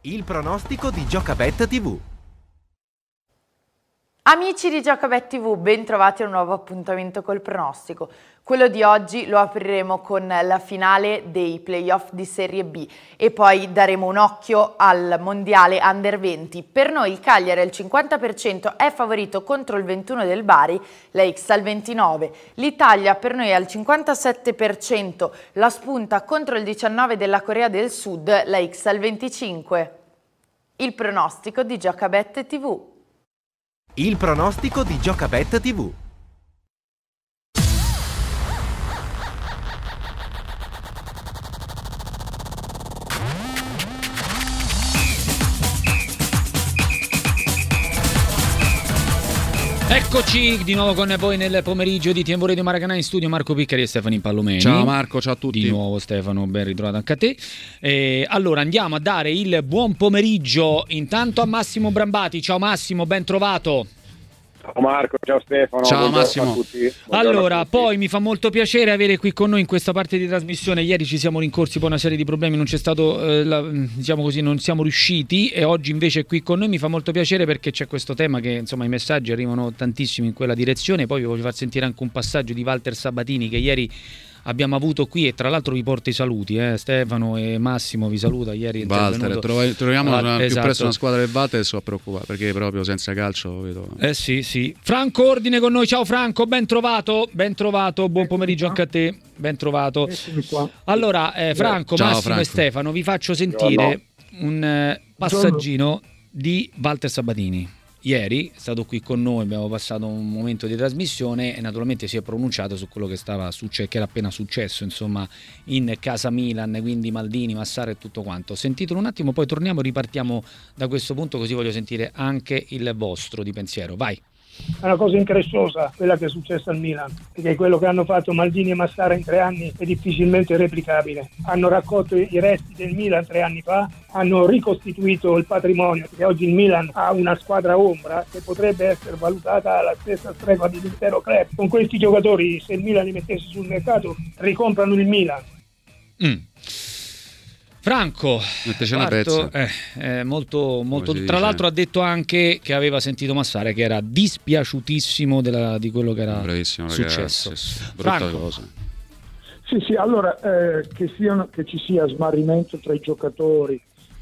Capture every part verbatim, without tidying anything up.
Il pronostico di Giocabet tivù. Amici di Giocabet tivù, ben trovati a un nuovo appuntamento col pronostico. Quello di oggi lo apriremo con la finale dei playoff di Serie B e poi daremo un occhio al mondiale Under venti. Per noi il Cagliari al cinquanta per cento è favorito contro il ventuno del Bari, la X al ventinove. L'Italia per noi è al cinquantasette per cento, la spunta contro il diciannove della Corea del Sud, la X al venticinque. Il pronostico di Giocabet tivù. Il pronostico di Giocabet tivù. Eccoci di nuovo con voi nel pomeriggio di Tempo Radio Maracanã, in studio Marco Piccari e Stefano Impallomeni. Ciao Marco, ciao a tutti. Di nuovo Stefano, ben ritrovato anche a te. E allora andiamo a dare il buon pomeriggio intanto a Massimo Brambati. Ciao Massimo, ben trovato. Ciao Marco, ciao Stefano. Ciao buongiorno Massimo. a tutti. Buongiorno Allora, a tutti. poi mi fa molto piacere avere qui con noi in questa parte di trasmissione. Ieri ci siamo rincorsi per una serie di problemi, non c'è stato, eh, la, diciamo così, non siamo riusciti, e oggi invece è qui con noi. Mi fa molto piacere perché c'è questo tema che, insomma, i messaggi arrivano tantissimi in quella direzione. Poi vi voglio far sentire anche un passaggio di Walter Sabatini che ieri abbiamo avuto qui, e tra l'altro vi porto i saluti, eh? Stefano e Massimo vi saluta. Ieri è Walter, trovi, troviamo Ah, una, più esatto. presto una squadra del Walter e sto a preoccupare perché proprio senza calcio vedo. Eh sì, sì. Franco Ordine con noi. Ciao Franco, ben trovato, ben trovato, buon pomeriggio anche a te, ben trovato. Allora, eh, Franco, Ciao, Massimo Franco. e Stefano, vi faccio sentire un eh, passaggino di Walter Sabatini. Ieri è stato qui con noi, abbiamo passato un momento di trasmissione e naturalmente si è pronunciato su quello che stava succe- che era appena successo, insomma, in casa Milan, quindi Maldini, Massara e tutto quanto. Sentitelo un attimo, poi torniamo e ripartiamo da questo punto, così voglio sentire anche il vostro di pensiero. Vai. È una cosa incresciosa quella che è successa al Milan, perché quello che hanno fatto Maldini e Massara in tre anni è difficilmente replicabile. Hanno raccolto i resti del Milan tre anni fa, hanno ricostituito il patrimonio, perché oggi il Milan ha una squadra ombra che potrebbe essere valutata alla stessa stregua dell'intero club. Con questi giocatori, se il Milan li mettesse sul mercato, ricomprano il Milan. Mm. Franco, Metteci una quarto, pezza. eh, eh, molto, molto, si tra dice? l'altro ha detto anche che aveva sentito Massara, che era dispiaciutissimo della, di quello che era Bravissimo, successo. ragazzi, brutta Franco. cosa. Sì, sì, allora eh, che, siano, che ci sia smarrimento tra i giocatori,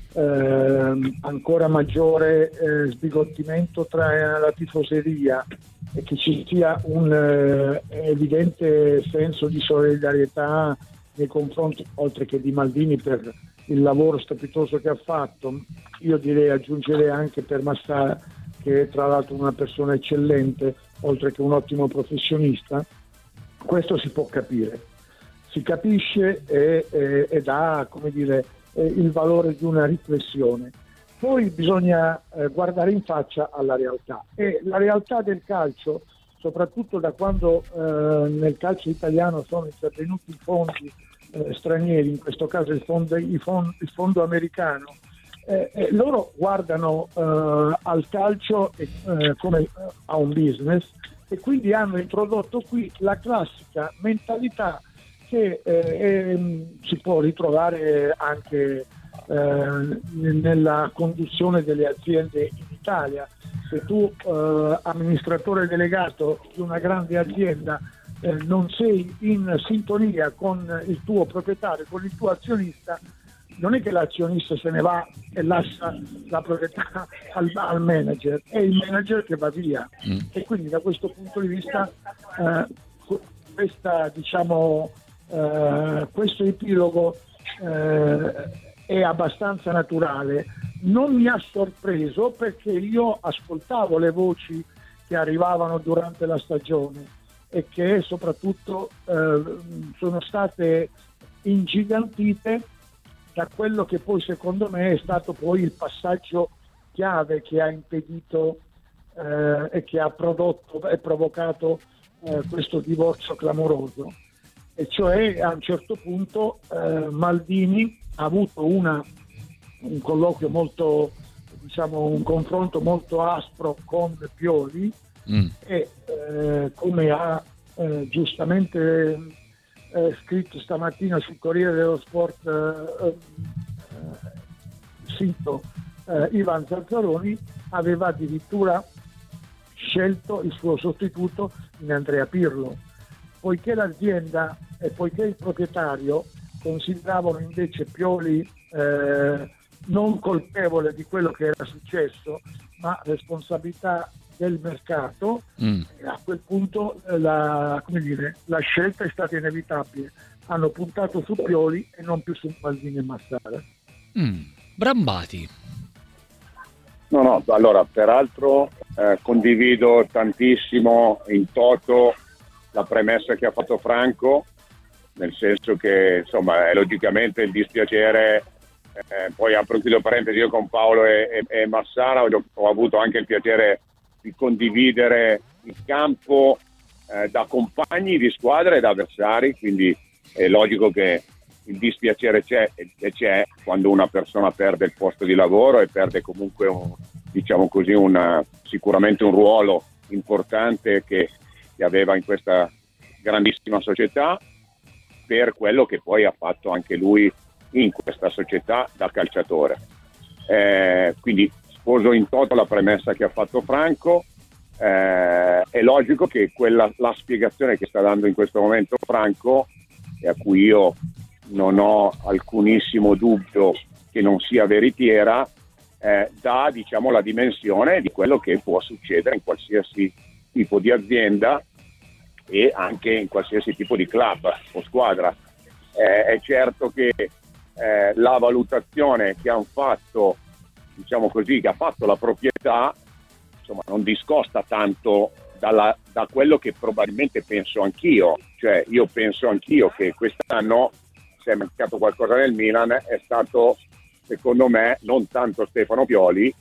ehm, ancora maggiore eh, sbigottimento tra la tifoseria e che ci sia un eh, evidente senso di solidarietà nei confronti, oltre che di Maldini per il lavoro strepitoso che ha fatto, io direi aggiungerei anche per Massara, che è tra l'altro una persona eccellente, oltre che un ottimo professionista. Questo si può capire, si capisce e, e, ed ha, come dire, eh, il valore di una riflessione. Poi bisogna eh, guardare in faccia alla realtà, e la realtà del calcio, soprattutto da quando eh, nel calcio italiano sono intervenuti i fondi eh, stranieri, in questo caso il fondo, il fondo, il fondo americano, eh, eh, loro guardano eh, al calcio eh, come eh, a un business, e quindi hanno introdotto qui la classica mentalità che eh, eh, si può ritrovare anche eh, nella conduzione delle aziende in Italia. Se tu eh, amministratore delegato di una grande azienda eh, non sei in sintonia con il tuo proprietario, con il tuo azionista, non è che l'azionista se ne va e lascia la proprietà al, al manager, è il manager che va via. Mm. E quindi da questo punto di vista eh, questa, diciamo, eh, questo epilogo eh, è abbastanza naturale. Non mi ha sorpreso perché io ascoltavo le voci che arrivavano durante la stagione e che soprattutto eh, sono state ingigantite da quello che poi secondo me è stato poi il passaggio chiave che ha impedito eh, e che ha prodotto e provocato eh, questo divorzio clamoroso, e cioè a un certo punto eh, Maldini ha avuto una un colloquio molto, diciamo, un confronto molto aspro con Pioli mm. e eh, come ha eh, giustamente eh, scritto stamattina sul Corriere dello Sport eh, eh, sito eh, Ivan Zazzaroni aveva addirittura scelto il suo sostituto in Andrea Pirlo, poiché l'azienda e poiché il proprietario consideravano invece Pioli eh, non colpevole di quello che era successo, ma responsabilità del mercato, mm. a quel punto la, come dire, la scelta è stata inevitabile. Hanno puntato su Pioli e non più su Maldini e Massara. Mm. Brambati. No, no, allora, peraltro eh, condivido tantissimo in toto la premessa che ha fatto Franco, nel senso che, insomma, è logicamente il dispiacere, eh, poi apro e chiudo parentesi, io con Paolo e, e, e Massara ho, ho avuto anche il piacere di condividere il campo eh, da compagni di squadra e da avversari, quindi è logico che il dispiacere c'è e c'è quando una persona perde il posto di lavoro e perde comunque un, diciamo così, una, sicuramente un ruolo importante che, che aveva in questa grandissima società, per quello che poi ha fatto anche lui in questa società da calciatore. Eh, quindi sposo in toto la premessa che ha fatto Franco. Eh, è logico che quella, la spiegazione che sta dando in questo momento Franco, e a cui io non ho alcunissimo dubbio che non sia veritiera, eh, dà, diciamo, la dimensione di quello che può succedere in qualsiasi tipo di azienda e anche in qualsiasi tipo di club o squadra. Eh, è certo che eh, la valutazione che hanno fatto, diciamo così, che ha fatto la proprietà, insomma, non discosta tanto dalla, da quello che probabilmente penso anch'io. Cioè, io penso anch'io che quest'anno, se è mancato qualcosa nel Milan, è stato, secondo me, non tanto Stefano Pioli,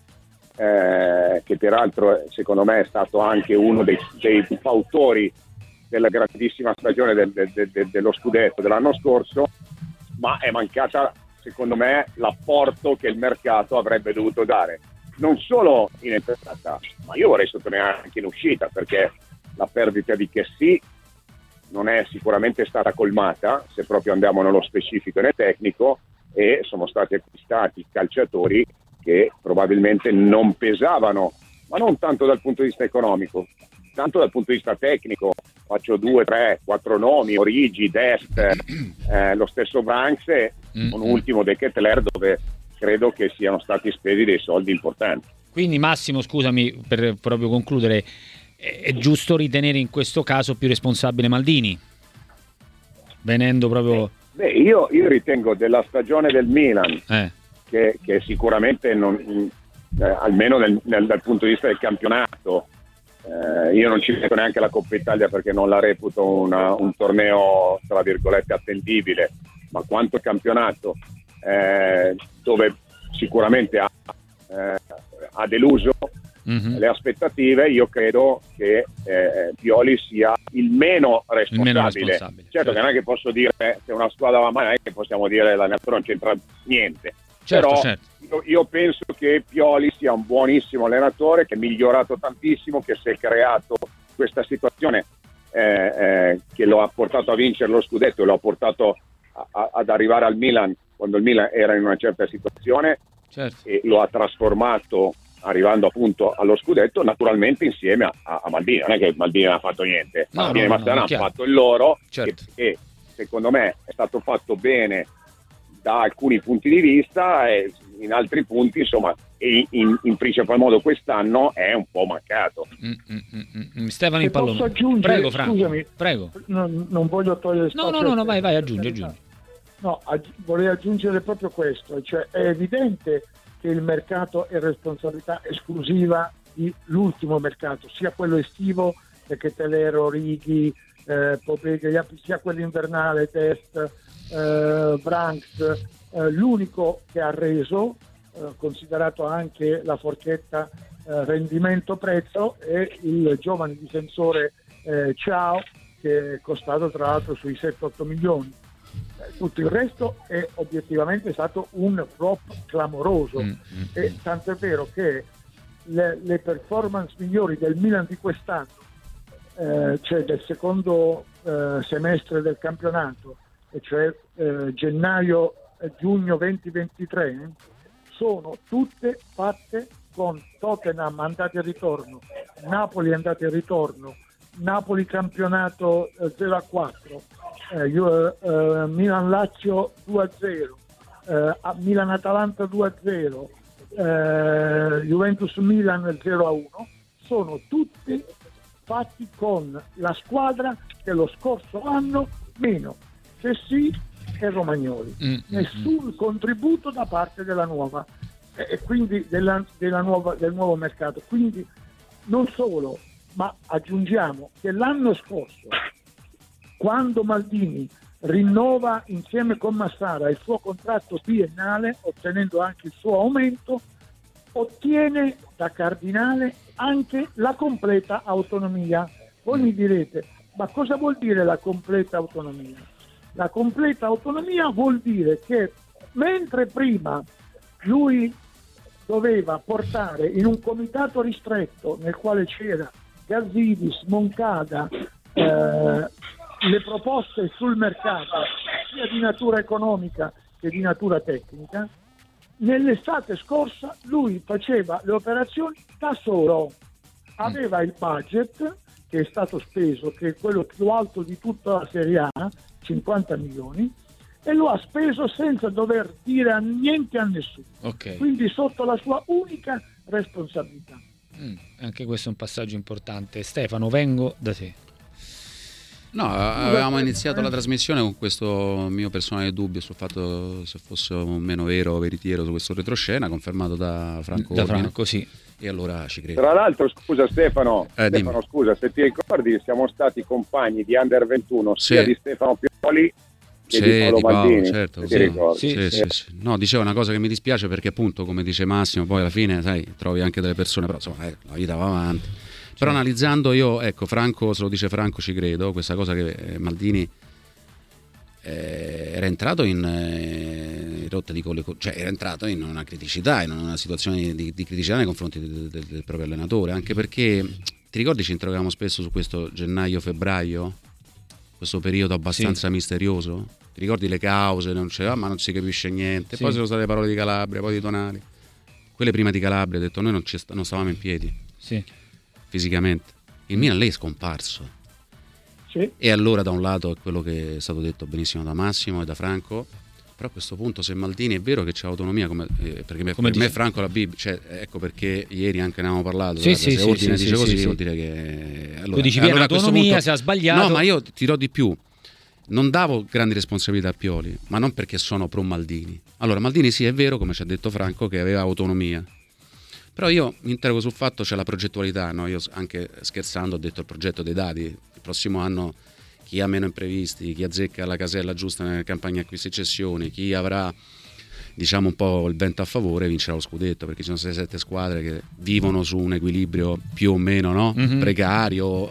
eh, che peraltro secondo me è stato anche uno dei, dei fautori della grandissima stagione del, del, del, dello scudetto dell'anno scorso, ma è mancata, secondo me, l'apporto che il mercato avrebbe dovuto dare, non solo in entrata, ma io vorrei sottolineare anche in uscita, perché la perdita di Chessy non è sicuramente stata colmata, se proprio andiamo nello specifico e nel tecnico, e sono stati acquistati calciatori che probabilmente non pesavano, ma non tanto dal punto di vista economico, tanto dal punto di vista tecnico. Faccio due, tre, quattro nomi: Origi, Dest, eh, lo stesso Branks e un ultimo De Ketelaere, dove credo che siano stati spesi dei soldi importanti. Quindi Massimo, scusami, per proprio concludere, è giusto ritenere in questo caso più responsabile Maldini, venendo proprio... Beh, io, io ritengo della stagione del Milan, eh. che, che sicuramente non, eh, almeno nel, nel, dal punto di vista del campionato, eh, io non ci metto neanche la Coppa Italia perché non la reputo una, un torneo tra virgolette attendibile, ma quanto campionato, eh, dove sicuramente ha, eh, ha deluso mm-hmm. le aspettative, io credo che eh, Pioli sia il meno responsabile. Il meno responsabile. Certo, certo, che non è che posso dire, se una squadra va male, non è che possiamo dire la natura non c'entra niente. Certo, però certo. Io, io penso che Pioli sia un buonissimo allenatore, che è migliorato tantissimo, che si è creato questa situazione eh, eh, che lo ha portato a vincere lo scudetto e lo ha portato a, a, ad arrivare al Milan quando il Milan era in una certa situazione, certo. E lo ha trasformato arrivando appunto allo scudetto, naturalmente insieme a, a Maldini. Non è che Maldini non ha fatto niente, no, Maldini no, e Massara no, hanno fatto il loro, certo. che, che secondo me è stato fatto bene da alcuni punti di vista, e in altri punti, insomma, in, in, in principal modo quest'anno è un po' mancato. Mm, mm, mm, Stefano in pallone. Prego, Franco. Scusami, prego. Non, non voglio togliere spazio. No, no, no, no vai, vai, aggiungi, aggiungi. No, aggi- vorrei aggiungere proprio questo, cioè è evidente che il mercato è responsabilità esclusiva di l'ultimo mercato, sia quello estivo, perché Telero, Righi, eh, Popega, sia quello invernale, Test, eh, Branks, eh, l'unico che ha reso, eh, considerato anche la forchetta eh, rendimento-prezzo, è il giovane difensore eh, Ciao, che è costato tra l'altro sui sette otto milioni. Tutto il resto è obiettivamente stato un flop clamoroso, mm, mm, e tanto è vero che le, le performance migliori del Milan di quest'anno, eh, cioè del secondo eh, semestre del campionato, e cioè eh, gennaio e giugno duemilaventitré, sono tutte fatte con Tottenham andata e ritorno, Napoli andata e ritorno, Napoli campionato eh, zero a quattro, eh, eh, Milan-Lazio due a zero, eh, Milan-Atalanta due a zero, eh, Juventus-Milan zero a uno, sono tutti fatti con la squadra dello scorso anno meno Sessi e Romagnoli. Mm, Nessun mm. contributo da parte della nuova e quindi della, della nuova, del nuovo mercato. Quindi non solo, ma aggiungiamo che l'anno scorso, quando Maldini rinnova insieme con Massara il suo contratto biennale, ottenendo anche il suo aumento, ottiene da Cardinale anche la completa autonomia. Voi mi direte, ma cosa vuol dire la completa autonomia? La completa autonomia vuol dire che mentre prima lui doveva portare in un comitato ristretto nel quale c'era Gazidis, Moncada, eh, le proposte sul mercato sia di natura economica che di natura tecnica, nell'estate scorsa lui faceva le operazioni da solo, aveva il budget che è stato speso, che è quello più alto di tutta la Serie A, cinquanta milioni, e lo ha speso senza dover dire niente a nessuno, okay. Quindi sotto la sua unica responsabilità. Mm, anche questo è un passaggio importante. Stefano, vengo da te. No, avevamo iniziato la trasmissione con questo mio personale dubbio sul fatto se fosse o meno vero o veritiero su questo retroscena, confermato da Franco da Ordine. Franco, sì. E allora ci credo. Tra l'altro, scusa Stefano, eh, Stefano scusa, se ti ricordi siamo stati compagni di Under ventuno sia sì. di Stefano Pioli che sì, di Paolo di Paolo, Maldini. certo, sì. sì, sì, sì, sì. No, dicevo una cosa che mi dispiace perché appunto, come dice Massimo, poi alla fine sai, trovi anche delle persone, però insomma eh, la vita va avanti. Però analizzando io, ecco, Franco, se lo dice Franco ci credo, questa cosa che eh, Maldini eh, era entrato in, eh, in rotta di colle, cioè era entrato in una criticità, in una situazione di, di criticità nei confronti del, del, del proprio allenatore, anche perché ti ricordi ci interrogavamo spesso su questo gennaio-febbraio, questo periodo abbastanza sì. misterioso, ti ricordi le cause, non c'era, ma non si capisce niente, sì. Poi ci sono state le parole di Calabria, poi di Tonali, quelle prima di Calabria, ha detto noi non, ci st- non stavamo in piedi sì. fisicamente, il Milan lei è scomparso. Sì. E allora da un lato è quello che è stato detto benissimo da Massimo e da Franco, però a questo punto se Maldini è vero che c'è autonomia, come, eh, perché me, come per me Franco la Bibbia, cioè, ecco perché ieri anche ne avevamo parlato, sì, guarda, sì, se sì, Ordine sì, dice sì, così sì, vuol sì. dire che allora, tu dici allora, viene autonomia, punto, se ha sbagliato. No, ma io ti do di più, non davo grandi responsabilità a Pioli, ma non perché sono pro Maldini. Allora Maldini sì è vero, come ci ha detto Franco, che aveva autonomia, però io mi interrogo sul fatto c'è la progettualità, no? Io anche scherzando ho detto il progetto dei dati, il prossimo anno chi ha meno imprevisti, chi azzecca la casella giusta nelle campagne acquisti e cessioni, chi avrà diciamo un po' il vento a favore vincerà lo scudetto, perché ci sono sei sette squadre che vivono su un equilibrio più o meno no? mm-hmm. precario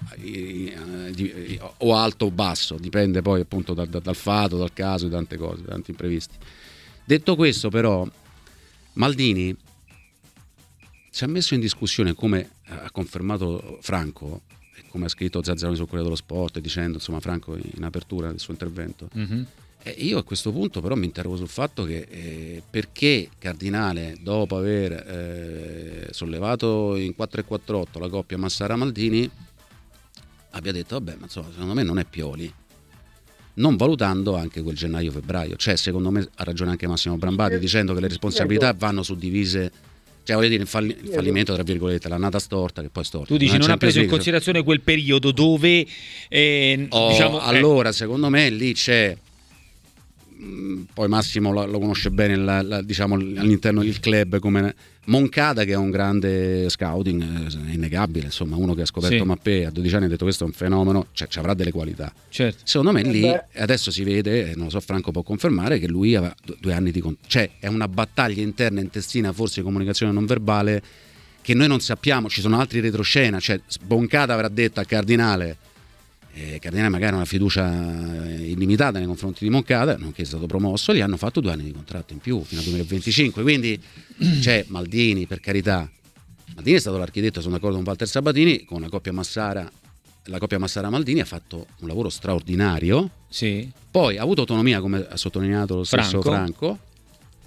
o alto o basso, dipende poi appunto dal, dal fato, dal caso, di tante cose, da tanti imprevisti. Detto questo però Maldini ci ha messo in discussione, come ha confermato Franco, come ha scritto Zazzaroni sul Corriere dello Sport, dicendo insomma Franco in apertura del suo intervento. Mm-hmm. E io a questo punto però mi interrogo sul fatto che eh, perché Cardinale, dopo aver eh, sollevato in quattro e quattro otto la coppia Massara-Maldini, abbia detto vabbè, ma insomma secondo me non è Pioli, non valutando anche quel gennaio-febbraio. Cioè secondo me ha ragione anche Massimo Brambati dicendo che le responsabilità vanno suddivise. Cioè voglio dire il, falli- il fallimento tra virgolette, l'annata storta che poi storta. Tu dici non, non ha preso in considerazione quel periodo dove eh, oh, diciamo, allora eh. secondo me lì c'è mh, poi Massimo lo, lo conosce bene la, la, diciamo all'interno del club come Moncada, che è un grande scouting, è innegabile, insomma uno che ha scoperto sì. Mappé a dodici anni ha detto questo è un fenomeno, cioè ci avrà delle qualità, certo. Secondo me lì Beh. adesso si vede, non lo so, Franco può confermare che lui aveva due anni di cont- cioè è una battaglia interna intestina, forse di comunicazione non verbale, che noi non sappiamo, ci sono altri retroscena, cioè Moncada avrà detto al Cardinale, eh, Cardinale magari ha una fiducia illimitata nei confronti di Moncada, nonché è stato promosso, gli hanno fatto due anni di contratto in più fino al duemilaventicinque, quindi c'è Maldini, per carità, Maldini è stato l'architetto, sono d'accordo con Walter Sabatini, con la coppia Massara, la coppia Massara-Maldini ha fatto un lavoro straordinario, sì. Poi ha avuto autonomia, come ha sottolineato lo stesso Franco, Franco,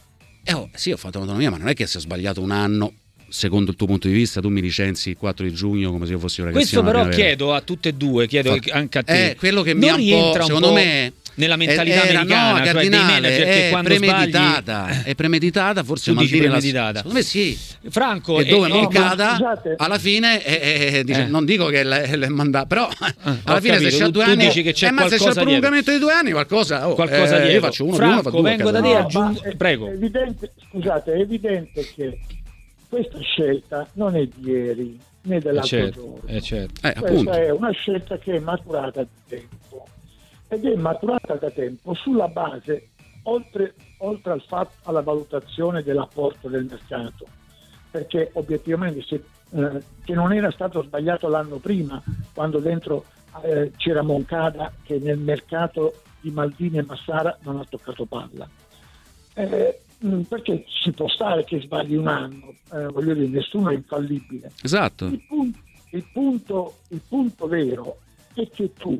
Eh, oh, sì, ho fatto l'autonomia, ma non è che se ho sbagliato un anno, secondo il tuo punto di vista, tu mi licenzi il quattro di giugno come se io fossi un ragazzino. Questo però chiedo a tutte e due, chiedo Fa... anche a te. Eh, quello che mi ha un po', secondo un po' me, nella mentalità era, americana, no, cioè dei manager che è quando premeditata, sbagli... è premeditata, forse tu dici premeditata. La... secondo me sì. Franco, e dove e, non e, cada, scusate. alla fine è, è, dice, eh. non dico che l'è mandato, però ah, alla fine capito, se c'è tu, due tu anni, dici che c'è eh, ma se c'è il prolungamento di due anni, qualcosa, oh, qualcosa eh, dietro. io faccio uno, Franco, uno fa due, vengo da te, No, aggiungo, è, prego. È evidente, scusate, è evidente che questa scelta non è di ieri né dell'altro certo, giorno. eh, certo. Eh, Questa appunto. è una scelta che è maturata da tempo ed è maturata da tempo sulla base, oltre, oltre al fatto, alla valutazione dell'apporto del mercato, perché obiettivamente se, eh, che non era stato sbagliato l'anno prima, quando dentro eh, c'era Moncada che nel mercato di Maldini e Massara non ha toccato palla. Eh, perché ci può stare che sbagli un anno, eh, voglio dire, nessuno è infallibile. Esatto. Il punto, il punto, il punto vero è che tu,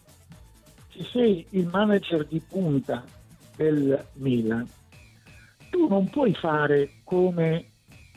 se sei il manager di punta del Milan, tu non puoi fare come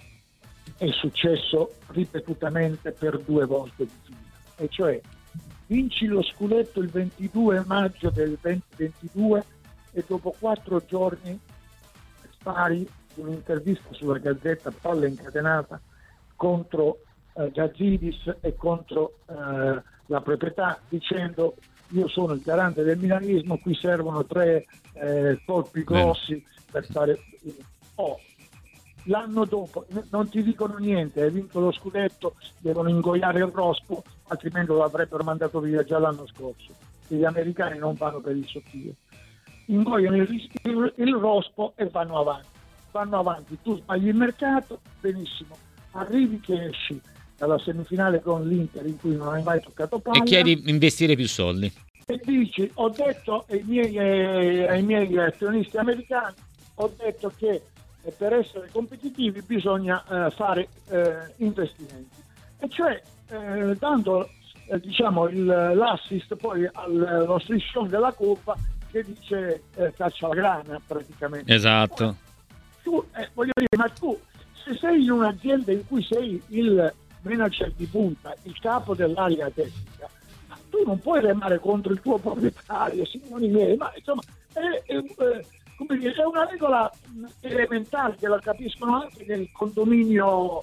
è successo ripetutamente per due volte di fila, e cioè vinci lo scudetto il ventidue maggio del duemilaventidue e dopo quattro giorni spari un'intervista sulla Gazzetta Palla Incatenata contro eh, Gazidis e contro eh, la proprietà, dicendo: io sono il garante del milanismo, qui servono tre eh, colpi grossi Bene. per fare oh, l'anno dopo non ti dicono niente, hai vinto lo scudetto, devono ingoiare il rospo, altrimenti lo avrebbero mandato via già l'anno scorso. Gli americani non vanno per il sottile, ingoiano il, il, il rospo e vanno avanti vanno avanti tu sbagli il mercato, benissimo, arrivi che esci dalla semifinale con l'Inter in cui non hai mai toccato palla e chiedi investire più soldi e dici: ho detto ai miei, eh, ai miei azionisti americani, ho detto che eh, per essere competitivi bisogna eh, fare eh, investimenti, e cioè eh, dando eh, diciamo il, l'assist poi allo striscione della curva che dice eh, caccia la grana praticamente. Esatto. Tu, eh, voglio dire, ma tu se sei in un'azienda in cui sei il manager di punta, il capo dell'area tecnica, tu non puoi remare contro il tuo proprietario, signori miei, ma insomma è, è, è, come dire, è una regola elementare che la capiscono anche nel condominio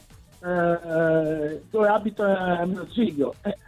eh, dove abita mio zio. Eh.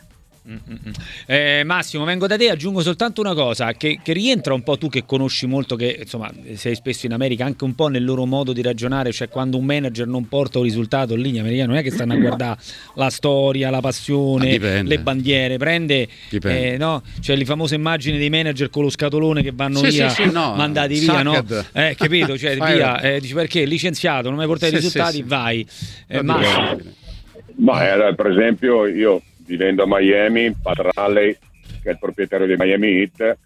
Eh, Massimo, vengo da te, aggiungo soltanto una cosa che, che rientra un po', tu che conosci molto, che insomma sei spesso in America, anche un po' nel loro modo di ragionare, cioè quando un manager non porta un risultato lì gli americani non è che stanno a guardare la storia, la passione, le bandiere, prende eh, no? Cioè le famose immagini dei manager con lo scatolone che vanno sì, via, sì, sì, no, mandati via, no? Eh, capito? Cioè via, eh, dici perché licenziato, non hai portato i sì, risultati, sì, sì. vai eh, Massimo. Ma eh, per esempio io vivendo a Miami, Pat Riley, che è il proprietario di Miami Heat,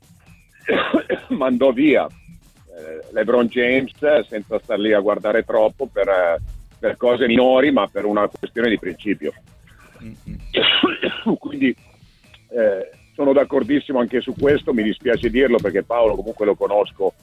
mandò via eh, LeBron James senza star lì a guardare troppo per, eh, per cose minori, ma per una questione di principio. Mm-hmm. Quindi eh, sono d'accordissimo anche su questo, mi dispiace dirlo perché Paolo comunque lo conosco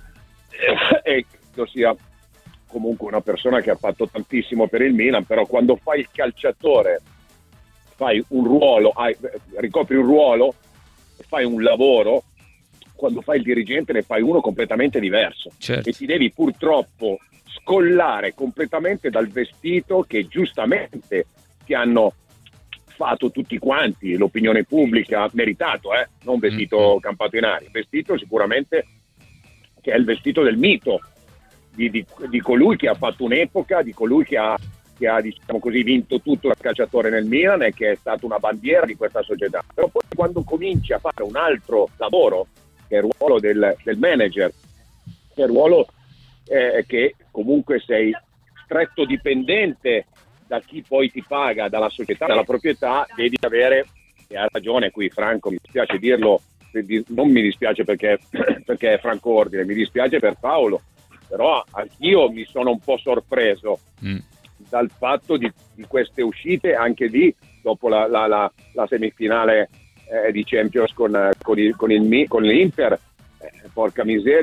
eh, e credo sia comunque una persona che ha fatto tantissimo per il Milan, però quando fai il calciatore fai un ruolo, hai, ricopri un ruolo, fai un lavoro, quando fai il dirigente ne fai uno completamente diverso. Certo. E ti devi purtroppo scollare completamente dal vestito che giustamente ti hanno fatto tutti quanti, l'opinione pubblica, meritato, eh? non vestito mm-hmm. campato in aria, vestito sicuramente che è il vestito del mito, di, di, di colui che ha fatto un'epoca, di colui che ha che ha diciamo così vinto tutto da calciatore nel Milan e che è stato una bandiera di questa società. Però poi quando cominci a fare un altro lavoro, che è il ruolo del, del manager, che è il ruolo eh, che comunque sei stretto dipendente da chi poi ti paga, dalla società, dalla proprietà, devi avere, e ha ragione qui Franco, mi dispiace dirlo, non mi dispiace perché, perché è Franco Ordine, mi dispiace per Paolo, però anch'io mi sono un po' sorpreso mm. dal fatto di, di queste uscite anche lì dopo la, la, la, la semifinale eh, di Champions con, con, il, con, il, con l'Inter, eh, porca miseria,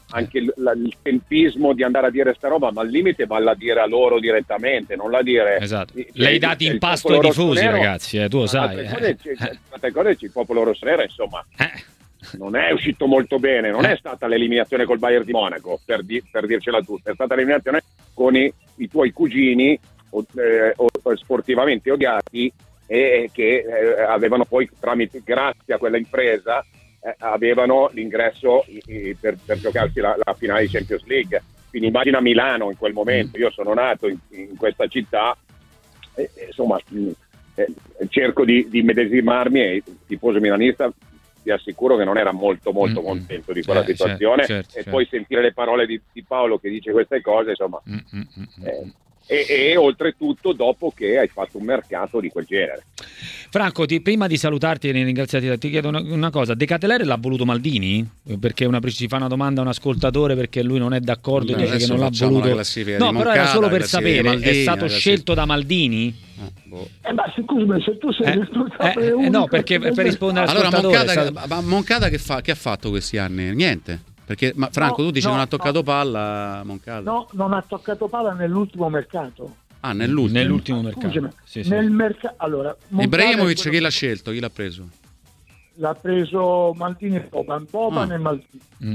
anche il, la, il tempismo di andare a dire sta roba, ma al limite valla a dire a loro direttamente, non la dire... Esatto. Cioè, Lei dati in pasto ai tifosi, ragazzi, eh, tu lo sai. Altre eh. cose, c'è, altre cose c'è il popolo rossonero, insomma, Eh. non è uscito molto bene, non Eh. è stata l'eliminazione col Bayern di Monaco, per, di, per dircela tutta, è stata l'eliminazione con i, i tuoi cugini o, eh, o, sportivamente odiati e che eh, avevano poi, tramite, grazie a quella impresa, eh, avevano l'ingresso i, i, per, per giocarsi la, la finale di Champions League. Quindi immagina Milano in quel momento, io sono nato in, in questa città, e, e, insomma eh, cerco di, di medesimarmi, e il tifoso milanista ti assicuro che non era molto molto Mm-mm. contento di quella Eh, situazione, certo, certo, e certo. poi sentire le parole di, di Paolo che dice queste cose, insomma, Mm-mm. eh, e, e oltretutto dopo che hai fatto un mercato di quel genere. Franco, ti, prima di salutarti e ringraziarti, ti chiedo una, una cosa. De Ketelere l'ha voluto Maldini? Perché una, ci fa una domanda un ascoltatore perché lui non è d'accordo e Beh, dice che adesso non l'ha facciamo voluto. la classifica No, di però era Moncada, solo la per classifica di sapere, Maldini, è stato la scelto da Maldini? Eh, boh. Eh, ma scusami, se tu sei Eh, il responsabile eh, eh, unico no, perché del per rispondere mercato- Allora Ascoltatore, Moncada, è che, ma Moncada che, fa, che ha fatto questi anni? Niente. Perché ma Franco, No, tu dici no, non ha toccato no. palla Moncada? No, non ha toccato palla nell'ultimo mercato. Ah, nell'ultimo. Nell'ultimo mercato. Scusami, Sì, sì. nel mercato. Allora, Moncada Ibrahimovic è quello chi l'ha che- scelto? Chi l'ha preso? L'ha preso Maldini e Boban, Boban Ah. e Maldini. Mm.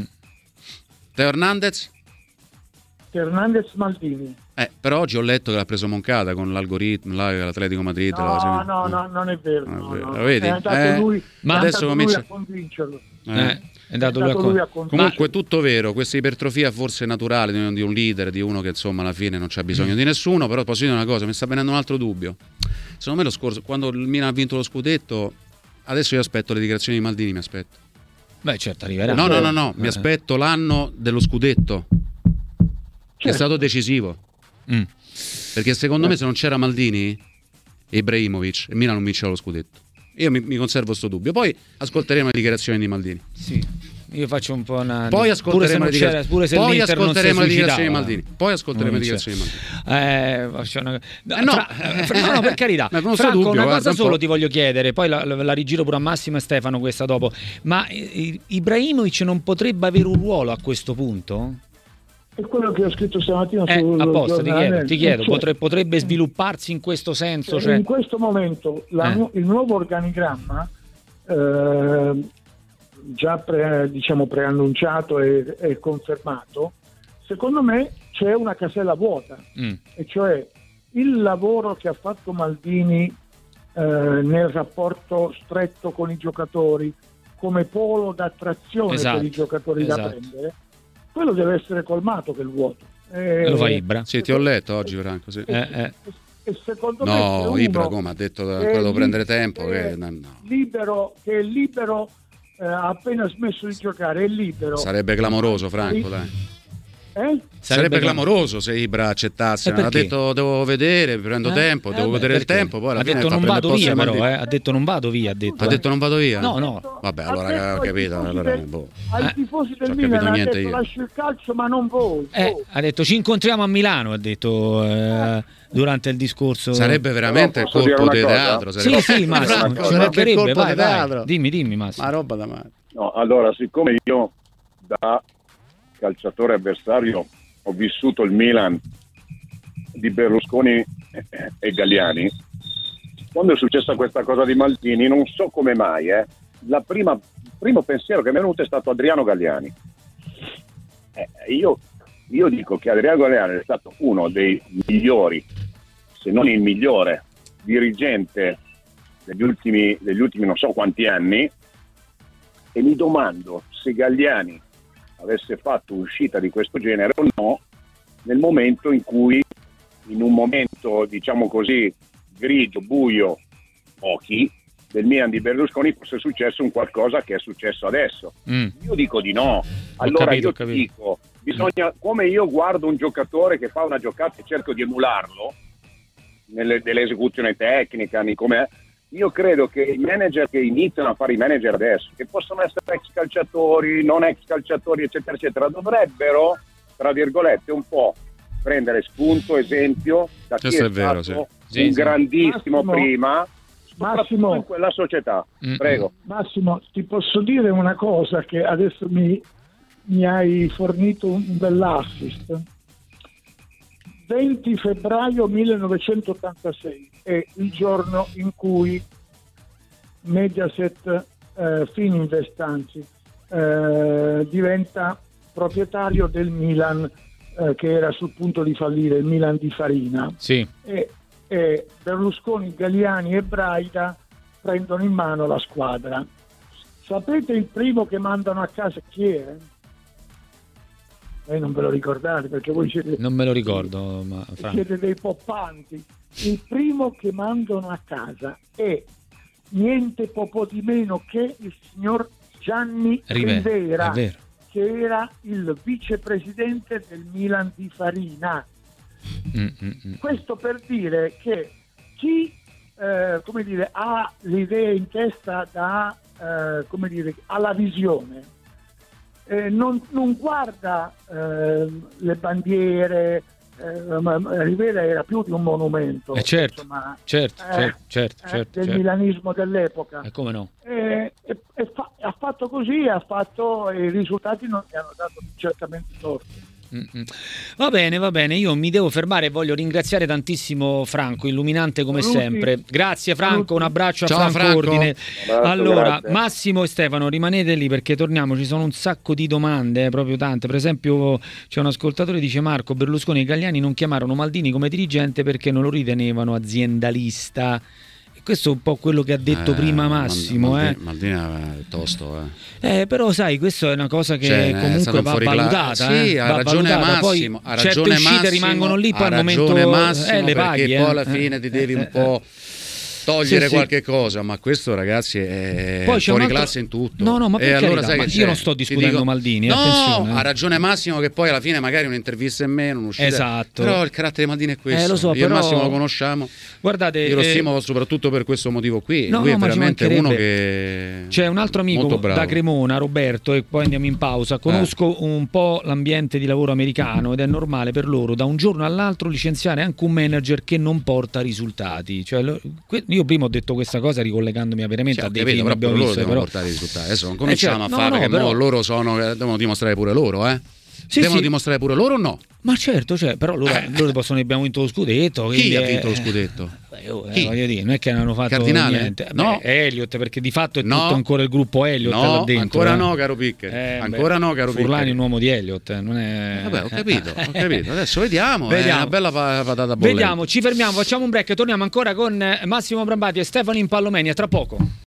Teo Hernandez? Fernandez Maldini. Eh, però oggi ho letto che l'ha preso Moncada con l'algoritmo, là, l'Atletico Madrid. No, la- no, no, non è vero. Non è no, vero. no. Lo vedi? È andato Eh, lui, ma è adesso andato comincia- lui a convincerlo. Eh. Eh, è andato lui a È andato con- lui a convincerlo. Comunque è tutto vero, questa ipertrofia forse naturale di un, di un leader, di uno che insomma alla fine non c'ha bisogno Mm. di nessuno, però posso dire una cosa, mi sta venendo un altro dubbio. Secondo me lo scorso, quando il Milan ha vinto lo scudetto, adesso io aspetto le dichiarazioni di Maldini, mi aspetto. Beh, certo, arriverà. No, no, no, no, mi Eh. aspetto l'anno dello scudetto, che è Certo. stato decisivo. Mm. Perché secondo me se non c'era Maldini e Ibrahimovic, il Milan non vinceva lo scudetto. Io mi, mi conservo sto dubbio. Poi ascolteremo le dichiarazioni di Maldini. Sì. Io faccio un po' una... Poi pure se ascolteremo non le c'era, dichiarazioni. pure se Poi l'Inter non si ascolteremo le dichiarazioni di suicidava. Maldini. Poi ascolteremo le Non dichiarazioni di Maldini. Eh, faccio una... no, Eh, no. Fra- eh, Fra- no, no, per carità. Ma è venuto Franco, dubbio, una guarda cosa un po'. solo ti voglio chiedere, poi la, la- la rigiro pure a Massimo e Stefano questa dopo. Ma eh, Ibrahimovic non potrebbe avere un ruolo a questo punto? È quello che ho scritto stamattina Eh, sul a posto, ti giornale. chiedo, ti chiedo Cioè, potre- potrebbe svilupparsi in questo senso? in Cioè... questo momento la Eh. nu- il nuovo organigramma eh, già pre, diciamo preannunciato e, e confermato, secondo me c'è una casella vuota, Mm. e cioè il lavoro che ha fatto Maldini eh, nel rapporto stretto con i giocatori come polo d'attrazione Esatto, per i giocatori da esatto. prendere, quello deve essere colmato, quel vuoto. E lo fa Ibra? Sì, ti ho letto oggi, Franco. Sì. Eh, eh. E secondo me No, se Ibra uno come ha detto è ancora devo li- prendere tempo. è Che, no, no. libero, che è libero, eh, ha appena smesso di giocare, è libero. Sarebbe clamoroso, Franco, dai. Eh? Sarebbe clamoroso se Ibra accettasse. E Ha perché? detto devo vedere, prendo Eh? tempo, Eh, devo beh, godere il perché? tempo. Poi alla ha fine detto fa non prendere vado posto via ai però, Maldini. eh. Ha detto non vado via, ha detto. Ha eh. detto non vado via? No, no. Vabbè, Ha allora detto ho ai capito. tifosi Allora, del- boh. ai Eh, tifosi ci del ho Milan capito ha niente detto io. lascio il calcio ma non voi, Eh, voi. ha detto ci incontriamo a Milano, ha detto eh, durante il discorso. Sarebbe veramente il Però posso dire colpo di una cosa? teatro. Sì, sarebbe- sì, Massimo, Franco, ci no, mancherebbe, che colpo vai, di vai. teatro. Dimmi, dimmi Massimo. Ma roba da male. No, allora, siccome io da calciatore avversario ho vissuto il Milan di Berlusconi e Galliani, quando è successa questa cosa di Maldini, non so come mai, eh, la prima, il primo pensiero che mi è venuto è stato Adriano Galliani. Eh, io, io dico che Adriano Galliani è stato uno dei migliori, se non il migliore dirigente degli ultimi, degli ultimi non so quanti anni, e mi domando se Galliani avesse fatto un'uscita di questo genere o no nel momento in cui, in un momento diciamo così grigio, buio, pochi, del Milan di Berlusconi fosse successo un qualcosa che è successo adesso. Mm. Io dico di no. Allora capito, io ho ti capito. dico, bisogna, come io guardo un giocatore che fa una giocata e cerco di emularlo nelle, nell'esecuzione tecnica, nei com'è, io credo che i manager che iniziano a fare i manager adesso, che possono essere ex calciatori, non ex calciatori, eccetera, eccetera, dovrebbero, tra virgolette, un po' prendere spunto, esempio da chi Questo è, è vero, stato sì. un Sì, sì. grandissimo Massimo, prima, Massimo. soprattutto in quella società. Mm. Prego. Massimo, ti posso dire una cosa che adesso mi, mi hai fornito un, un bell'assist. venti febbraio millenovecentottantasei è il giorno in cui Mediaset eh, Fininvest anzi, eh, diventa proprietario del Milan, eh, che era sul punto di fallire, il Milan di Farina. Sì. E, e Berlusconi, Galliani e Braida prendono in mano la squadra. Sapete il primo che mandano a casa chi è? Eh, non ve lo ricordate perché voi siete... Non me lo ricordo, ma Franco. Siete dei poppanti. Il primo che mandano a casa è niente poco di meno che il signor Gianni Rivera, Rivera, è vero. che era il vicepresidente del Milan di Farina. Mm, mm, mm. Questo per dire che chi eh, come dire, ha le idee in testa, da eh, come dire, ha la visione, eh, non, non guarda eh, le bandiere. Eh, ma Rivera era più di un monumento, eh certo, insomma, certo, eh, certo, certo, eh, certo, del certo. milanismo dell'epoca. E come no? E, e, e fa, ha fatto così, ha fatto, e i risultati non gli hanno dato certamente torto. Mm-mm. Va bene, va bene, io mi devo fermare e voglio ringraziare tantissimo Franco, illuminante come Saluti. sempre. Grazie Franco, Saluti. un abbraccio a Ciao, Franco, Franco. Ordine. Grazie, Allora, grazie. Massimo e Stefano, rimanete lì perché torniamo, ci sono un sacco di domande, eh, proprio tante. Per esempio c'è un ascoltatore che dice: Marco, Berlusconi e i Galliani non chiamarono Maldini come dirigente perché non lo ritenevano aziendalista. Questo è un po' quello che ha detto Eh, prima Massimo, Maldini, eh. Maldini è tosto, eh. Eh, però sai, questo è una cosa che Cioè, è comunque stato un va fuoricla- valutata. Sì, eh, ha va ragione valutata. Massimo, Poi ha certe ragione uscite Massimo, rimangono lì, poi ha al momento ragione Massimo, eh, le perché paghi, poi eh. alla fine ti devi un po' togliere Sì, sì. qualche cosa, ma questo ragazzi è Poi c'è fuori un altro- classe in tutto. No, no, ma per e allora carità, sai ma che io c'è? non sto Ti discutendo dico- Maldini, no, attenzione, eh. ha ragione Massimo che poi alla fine magari un'intervista in meno, un'uscita. Esatto. Però il carattere di Maldini è questo. Eh, lo so, Io e però- Massimo lo conosciamo. Guardate, Io lo eh, stimo soprattutto per questo motivo qui. No, Lui no, è ma ci veramente uno mancherebbe. che c'è un altro amico molto bravo. da Cremona, Roberto, e poi andiamo in pausa. Conosco un po' l'ambiente di lavoro americano ed è normale per loro da un giorno all'altro licenziare anche un manager che non porta risultati. Cioè, lo- que- io prima ho detto questa cosa ricollegandomi veramente Sì, a ho dei capito, film che però abbiamo loro visto. devono Però... portare i risultati. Adesso non cominciamo certo, a no, fare no, che però- mo loro sono, devono dimostrare pure loro, eh? Sì, devono sì. dimostrare pure loro o no? Ma certo, cioè, però loro, Eh. loro possono abbiamo vinto lo scudetto. Chi quindi ha è- vinto lo scudetto? Beh, oh, eh, Chi? voglio dire, non è che non hanno fatto Cardinale? niente. No. Beh, Elliott, perché di fatto è No. tutto ancora il gruppo Elliott là No, dentro. ancora eh. no, caro Piccari. Eh, Ancora beh, no, caro Furlani Piccari. è un uomo di Elliott, eh, non è... Vabbè, ho capito, ho capito. Adesso vediamo, Vediamo. è una bella pa- patata bollente. Vediamo, ci fermiamo, facciamo un break, torniamo ancora con Massimo Brambati e Stefano Impallomeni, a tra poco.